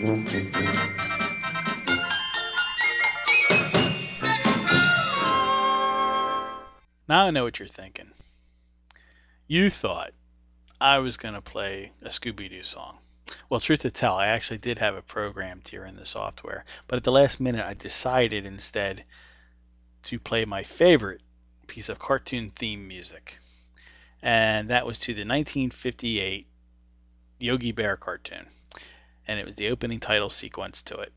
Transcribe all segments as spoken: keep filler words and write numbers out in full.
Now I know what you're thinking. You thought I was going to play a Scooby Doo song. Well, truth to tell, I actually did have it programmed here in the software, but at the last minute I decided instead to play my favorite piece of cartoon theme music, and that was to the nineteen fifty-eight Yogi Bear cartoon, and it was the opening title sequence to it.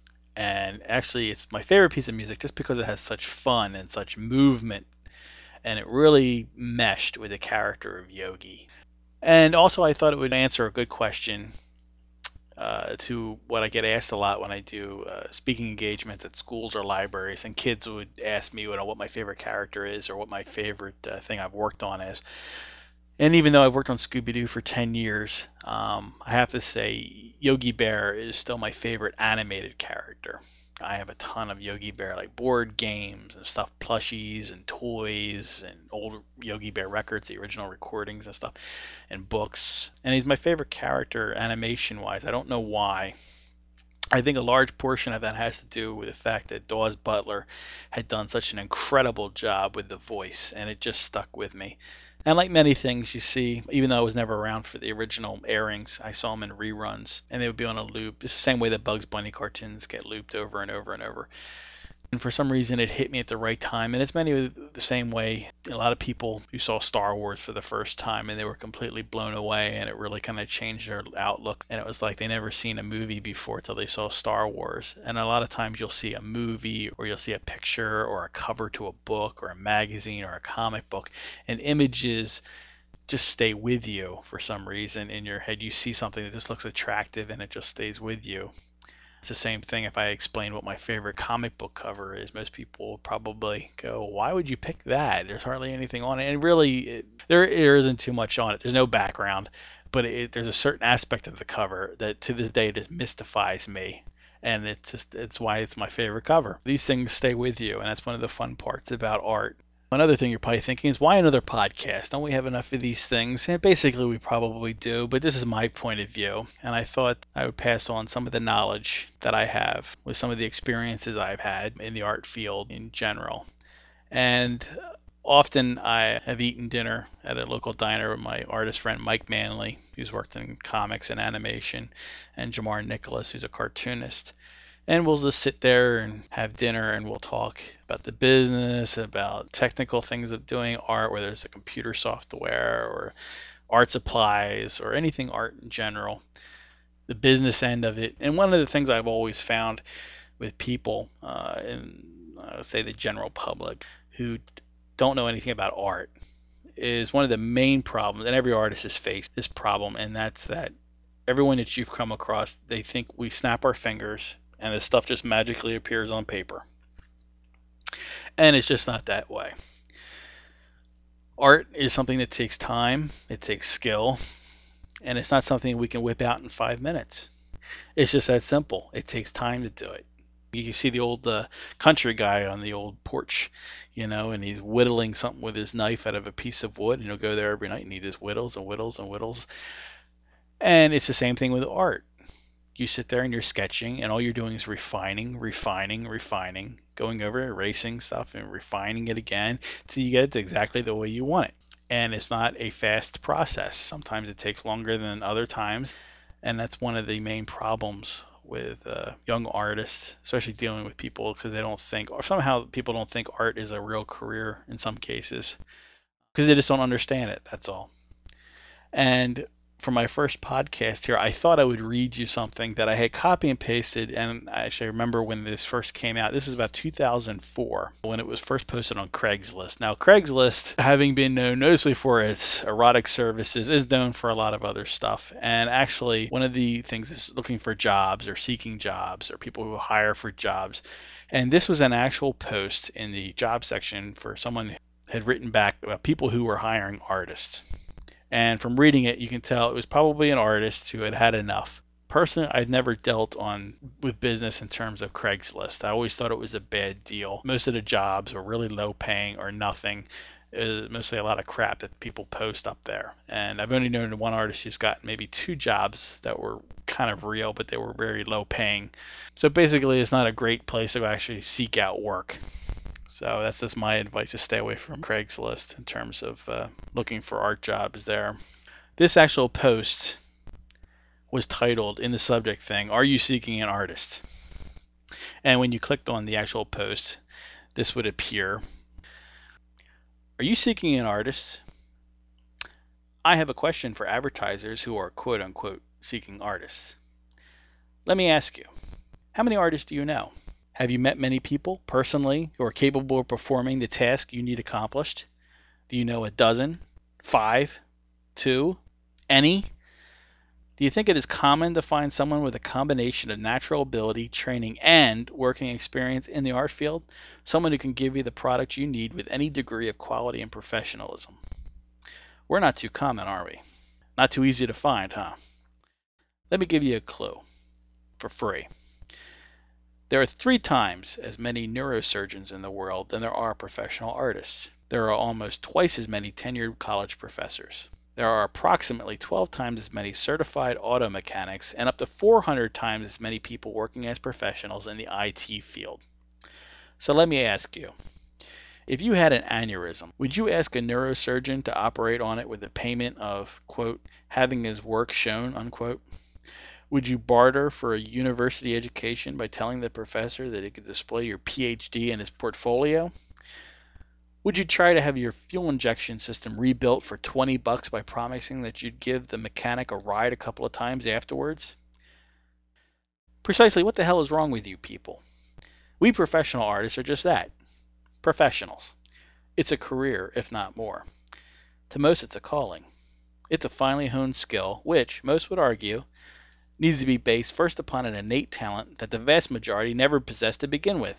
And actually, it's my favorite piece of music just because it has such fun and such movement, and it really meshed with the character of Yogi. And also, I thought it would answer a good question uh, to what I get asked a lot when I do uh, speaking engagements at schools or libraries, and kids would ask me, you know, what my favorite character is or what my favorite uh, thing I've worked on is. And even though I've worked on Scooby Doo for ten years, um, I have to say Yogi Bear is still my favorite animated character. I have a ton of Yogi Bear, like board games and stuff, plushies and toys and old Yogi Bear records, the original recordings and stuff, and books. And he's my favorite character animation wise. I don't know why. I think a large portion of that has to do with the fact that Daws Butler had done such an incredible job with the voice, and it just stuck with me. And like many things you see, even though I was never around for the original airings, I saw them in reruns, and they would be on a loop. It's the same way that Bugs Bunny cartoons get looped over and over and over. And for some reason, it hit me at the right time. And it's many the same way. A lot of people who saw Star Wars for the first time and they were completely blown away, and it really kind of changed their outlook. And it was like they never seen a movie before till they saw Star Wars. And a lot of times you'll see a movie or you'll see a picture or a cover to a book or a magazine or a comic book, and images just stay with you for some reason in your head. You see something that just looks attractive and it just stays with you. It's the same thing if I explain what my favorite comic book cover is. Most people will probably go, "Why would you pick that? There's hardly anything on it." And really, it, there, there isn't too much on it. There's no background, but it, there's a certain aspect of the cover that to this day just mystifies me. And it's just it's why it's my favorite cover. These things stay with you, and that's one of the fun parts about art. Another thing you're probably thinking is, why another podcast? Don't we have enough of these things? And basically, we probably do, but this is my point of view. And I thought I would pass on some of the knowledge that I have with some of the experiences I've had in the art field in general. And often I have eaten dinner at a local diner with my artist friend Mike Manley, who's worked in comics and animation, and Jamar Nicholas, who's a cartoonist. And we'll just sit there and have dinner and we'll talk about the business, about technical things of doing art, whether it's a computer software or art supplies or anything art in general, the business end of it. And one of the things I've always found with people uh, in, I would say, the general public who don't know anything about art is one of the main problems, and every artist has faced this problem, and that's that everyone that you've come across, they think we snap our fingers and the stuff just magically appears on paper. And it's just not that way. Art is something that takes time, it takes skill, and it's not something we can whip out in five minutes. It's just that simple. It takes time to do it. You can see the old uh, country guy on the old porch, you know, and he's whittling something with his knife out of a piece of wood, and he'll go there every night and he just whittles and whittles and whittles. And it's the same thing with art. You sit there and you're sketching, and all you're doing is refining, refining, refining, going over, erasing stuff, and refining it again until you get it to exactly the way you want it. And it's not a fast process. Sometimes it takes longer than other times, and that's one of the main problems with uh, young artists, especially dealing with people because they don't think, or somehow people don't think art is a real career in some cases because they just don't understand it. That's all. And for my first podcast here, I thought I would read you something that I had copy and pasted, and I actually remember when this first came out. This was about two thousand four when it was first posted on Craigslist. Now, Craigslist, having been known mostly for its erotic services, is known for a lot of other stuff. And actually, one of the things is looking for jobs or seeking jobs or people who hire for jobs. And this was an actual post in the job section for someone who had written back about people who were hiring artists. And from reading it, you can tell it was probably an artist who had had enough. Personally, I've never dealt on with business in terms of Craigslist. I always thought it was a bad deal. Most of the jobs were really low paying or nothing. Is mostly a lot of crap that people post up there. And I've only known one artist who's got maybe two jobs that were kind of real, but they were very low paying. So basically, it's not a great place to actually seek out work. So that's just my advice, to stay away from Craigslist in terms of uh, looking for art jobs there. This actual post was titled in the subject thing, "Are you seeking an artist?" And when you clicked on the actual post, this would appear. Are you seeking an artist? I have a question for advertisers who are quote unquote seeking artists. Let me ask you, how many artists do you know? Have you met many people personally who are capable of performing the task you need accomplished? Do you know a dozen? Five? Two? Any? Do you think it is common to find someone with a combination of natural ability, training, and working experience in the art field? Someone who can give you the product you need with any degree of quality and professionalism? We're not too common, are we? Not too easy to find, huh? Let me give you a clue. For free. There are three times as many neurosurgeons in the world than there are professional artists. There are almost twice as many tenured college professors. There are approximately twelve times as many certified auto mechanics and up to four hundred times as many people working as professionals in the I T field. So let me ask you, if you had an aneurysm, would you ask a neurosurgeon to operate on it with the payment of, quote, having his work shown, unquote? Would you barter for a university education by telling the professor that he could display your P H D in his portfolio? Would you try to have your fuel injection system rebuilt for twenty bucks by promising that you'd give the mechanic a ride a couple of times afterwards? Precisely what the hell is wrong with you people? We professional artists are just that. Professionals. It's a career, if not more. To most, it's a calling. It's a finely honed skill, which, most would argue, needs to be based first upon an innate talent that the vast majority never possessed to begin with.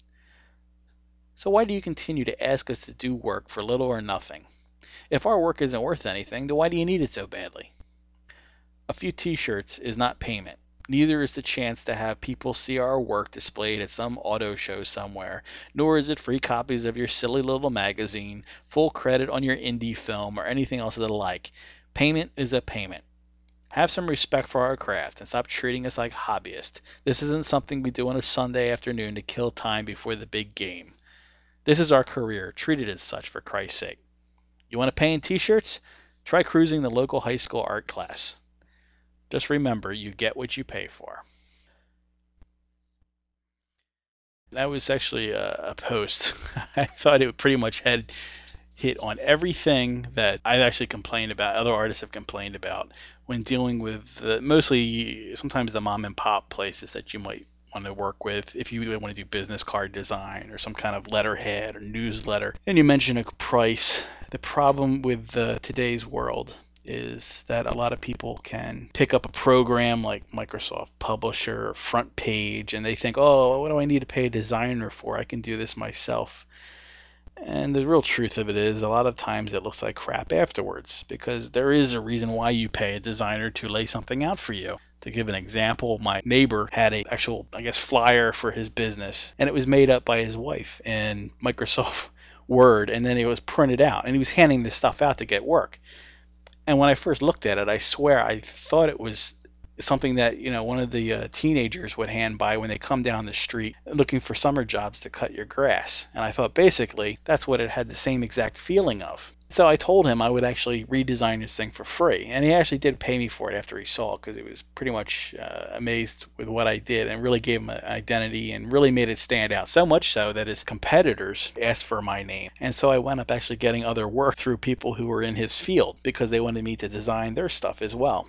So why do you continue to ask us to do work for little or nothing? If our work isn't worth anything, then why do you need it so badly? A few t-shirts is not payment. Neither is the chance to have people see our work displayed at some auto show somewhere, nor is it free copies of your silly little magazine, full credit on your indie film, or anything else of the like. Payment is a payment. Have some respect for our craft and stop treating us like hobbyists. This isn't something we do on a Sunday afternoon to kill time before the big game. This is our career. Treat it as such, for Christ's sake. You want to pay in t-shirts? Try cruising the local high school art class. Just remember, you get what you pay for. That was actually a, a post. I thought it pretty much had hit on everything that I've actually complained about, other artists have complained about, when dealing with the, mostly sometimes the mom and pop places that you might want to work with if you really want to do business card design or some kind of letterhead or newsletter. And you mention a price. The problem with uh, today's world is that a lot of people can pick up a program like Microsoft Publisher or Front Page and they think, oh, what do I need to pay a designer for? I can do this myself. And the real truth of it is, a lot of times it looks like crap afterwards, because there is a reason why you pay a designer to lay something out for you. To give an example, my neighbor had a actual, I guess, flyer for his business, and it was made up by his wife in Microsoft Word, and then it was printed out, and he was handing this stuff out to get work. And when I first looked at it, I swear I thought it was something that, you know, one of the uh, teenagers would hand by when they come down the street looking for summer jobs to cut your grass. And I thought basically that's what it had the same exact feeling of. So I told him I would actually redesign this thing for free. And he actually did pay me for it after he saw it, because he was pretty much uh, amazed with what I did and really gave him an identity and really made it stand out. So much so that his competitors asked for my name. And so I wound up actually getting other work through people who were in his field because they wanted me to design their stuff as well.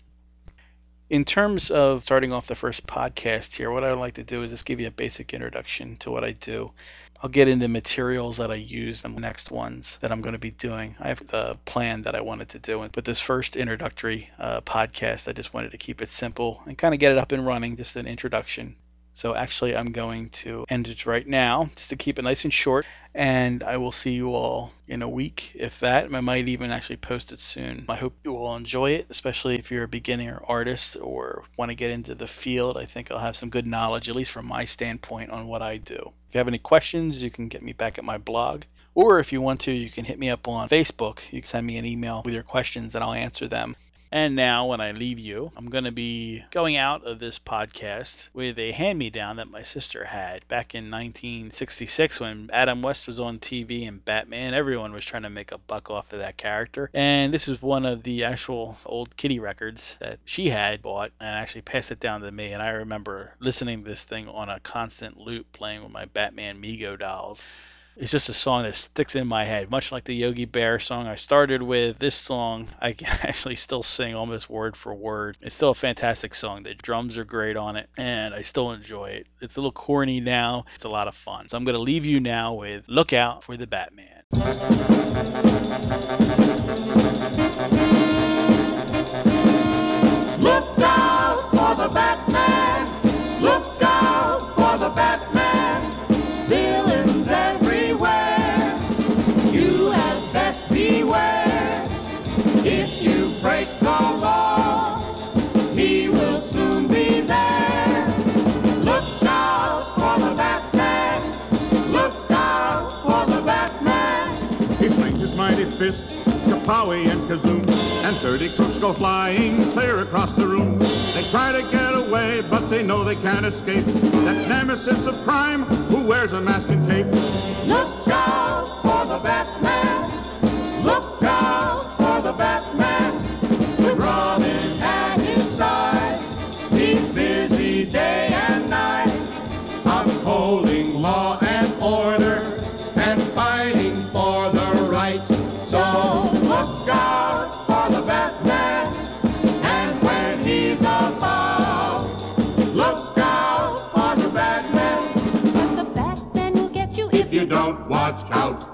In terms of starting off the first podcast here, what I would like to do is just give you a basic introduction to what I do. I'll get into materials that I use in the next ones that I'm going to be doing. I have the plan that I wanted to do. But this first introductory uh, podcast, I just wanted to keep it simple and kind of get it up and running, just an introduction. So actually, I'm going to end it right now, just to keep it nice and short. And I will see you all in a week, if that. I might even actually post it soon. I hope you all enjoy it, especially if you're a beginner artist or want to get into the field. I think I'll have some good knowledge, at least from my standpoint, on what I do. If you have any questions, you can get me back at my blog, Or if you want to, you can hit me up on Facebook. You can send me an email with your questions and I'll answer them. And now, when I leave you, I'm going to be going out of this podcast with a hand-me-down that my sister had back in nineteen sixty-six when Adam West was on T V and Batman. Everyone was trying to make a buck off of that character. And this is one of the actual old Kitty records that she had bought and actually passed it down to me. And I remember listening to this thing on a constant loop playing with my Batman Mego dolls. It's just a song that sticks in my head, much like the Yogi Bear song I started with. This song I can actually still sing almost word for word. It's still a fantastic song. The drums are great on it, and I still enjoy it. It's a little corny now. It's a lot of fun. So I'm going to leave you now with Look Out for the Batman. Look out for the Batman. Look out for the Batman. Villains everywhere. You had best beware. If you break the law, he will soon be there. Look out for the Batman. Look out for the Batman. He flings his mighty fist to Powie and Kazoom, and thirty crooks go flying clear across the room. They try to get away, but they know they can't escape that nemesis of crime who wears a mask and cape. Look out for the Batman. Look out for the Batman. With Robin at his side, he's busy day and night, upholding law and order and fighting for the right. So look out for the Batman, and when he's about, look out for the Batman. But the Batman will get you If you don't watch out.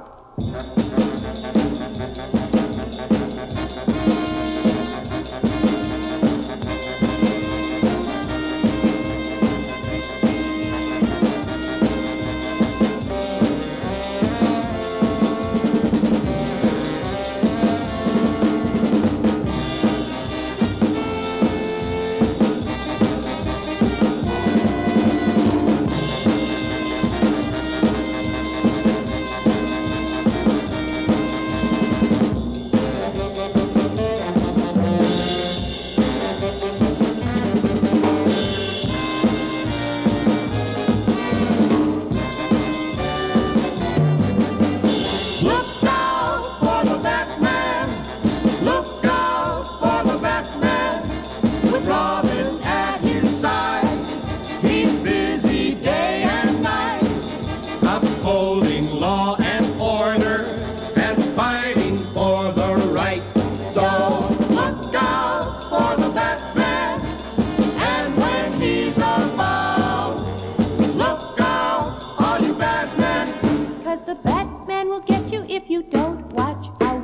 Look out for the Batman. Look out for the Batman. With Robin at his side, he's busy day and night, upholding law and order and fighting for the right. So look out for the Batman, and when he's about, look out, all you Batmen. Cause the Batman will get you if you don't watch out.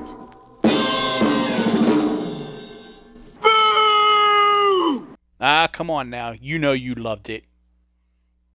Ah, come on now. You know you loved it.